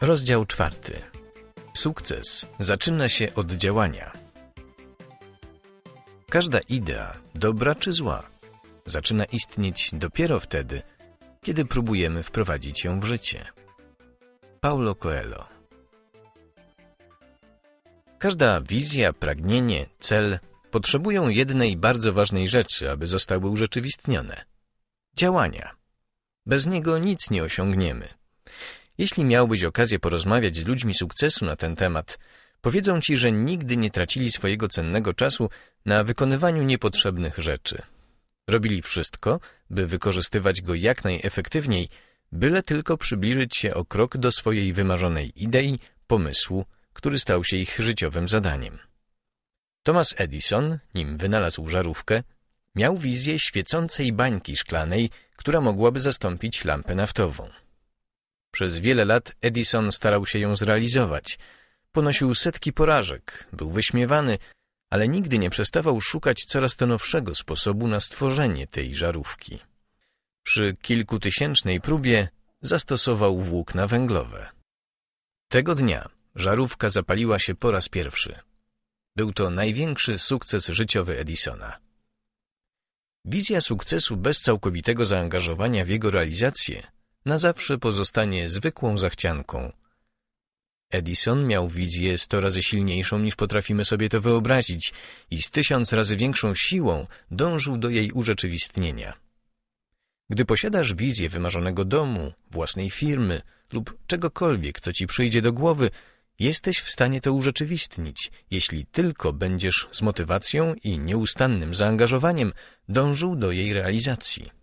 Rozdział 4. Sukces zaczyna się od działania. Każda idea, dobra czy zła, zaczyna istnieć dopiero wtedy, kiedy próbujemy wprowadzić ją w życie. Paulo Coelho. Każda wizja, pragnienie, cel potrzebują jednej bardzo ważnej rzeczy, aby zostały urzeczywistnione. Działania. Bez niego nic nie osiągniemy. Jeśli miałbyś okazję porozmawiać z ludźmi sukcesu na ten temat, powiedzą ci, że nigdy nie tracili swojego cennego czasu na wykonywaniu niepotrzebnych rzeczy. Robili wszystko, by wykorzystywać go jak najefektywniej, byle tylko przybliżyć się o krok do swojej wymarzonej idei, pomysłu, który stał się ich życiowym zadaniem. Thomas Edison, nim wynalazł żarówkę, miał wizję świecącej bańki szklanej, która mogłaby zastąpić lampę naftową. Przez wiele lat Edison starał się ją zrealizować. Ponosił setki porażek, był wyśmiewany, ale nigdy nie przestawał szukać coraz to nowszego sposobu na stworzenie tej żarówki. Przy kilkutysięcznej próbie zastosował włókna węglowe. Tego dnia żarówka zapaliła się po raz pierwszy. Był to największy sukces życiowy Edisona. Wizja sukcesu bez całkowitego zaangażowania w jego realizację na zawsze pozostanie zwykłą zachcianką. Edison miał wizję 100 razy silniejszą niż potrafimy sobie to wyobrazić i z 1000 razy większą siłą dążył do jej urzeczywistnienia. Gdy posiadasz wizję wymarzonego domu, własnej firmy lub czegokolwiek, co ci przyjdzie do głowy, jesteś w stanie to urzeczywistnić, jeśli tylko będziesz z motywacją i nieustannym zaangażowaniem dążył do jej realizacji.